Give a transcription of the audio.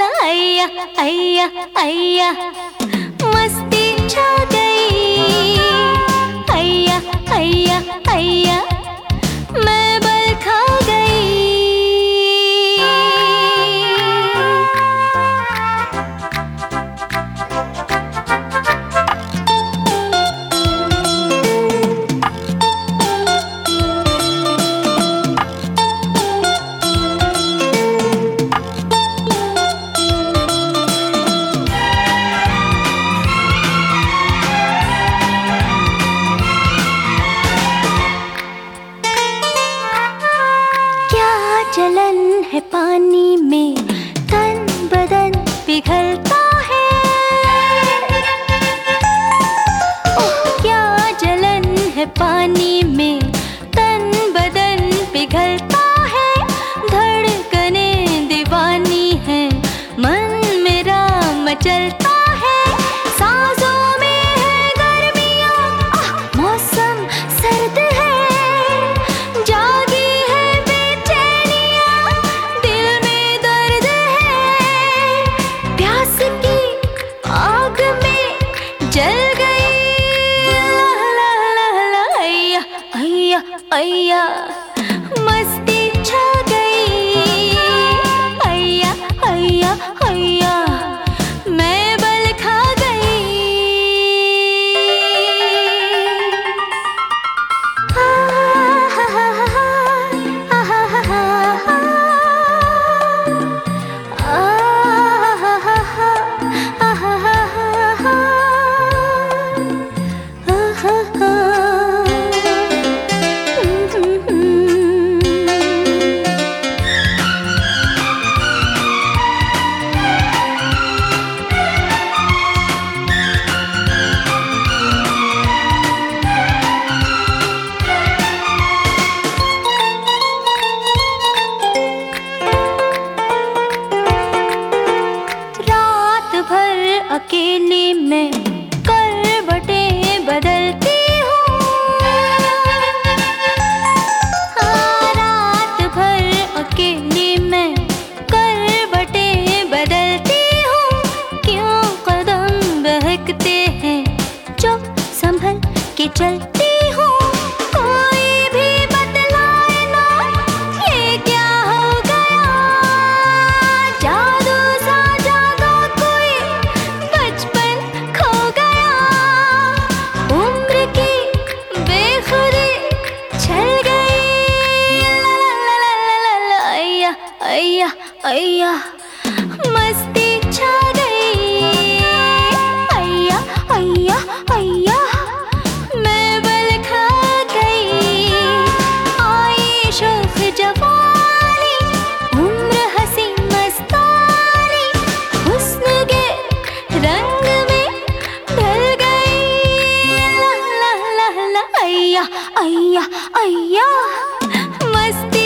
अय्या अय्या अय्या मस्ती छा गई। अय्या अय्या अय्या मैं बल खा गई। जलन है पानी में तन बदन पिघलता है। ओह क्या जलन है पानी में तन बदन पिघलता है। धड़कनें दीवानी है मन मेरा मचलता है। सांसों में है गर्मियाँ मौसम सर्द है। जल गई अय्या अय्या मस्ती छा गई। अय्या अय्या अय्या मैं बल खा गई। अकेले मैं करवटें बदलती हूँ। रात भर अकेले मैं करवटें बदलती हूँ। क्यों कदम बहकते हैं जो संभल के चलती हूँ। कोई भी बतलाए ना ये क्या हो गया। जादू सा जागा कोई बचपन खो गया। उम्र की बेखुदी छल गई। अय्या अय्या अय्या मस्ती छा गई। अय्या अय्या अय्या मैं बल खा गई। आई शोख जवानी उम्र हंसी मस्तानी हुस्न के रंग में ढल गई। अय्या अय्या अय्या मस्ती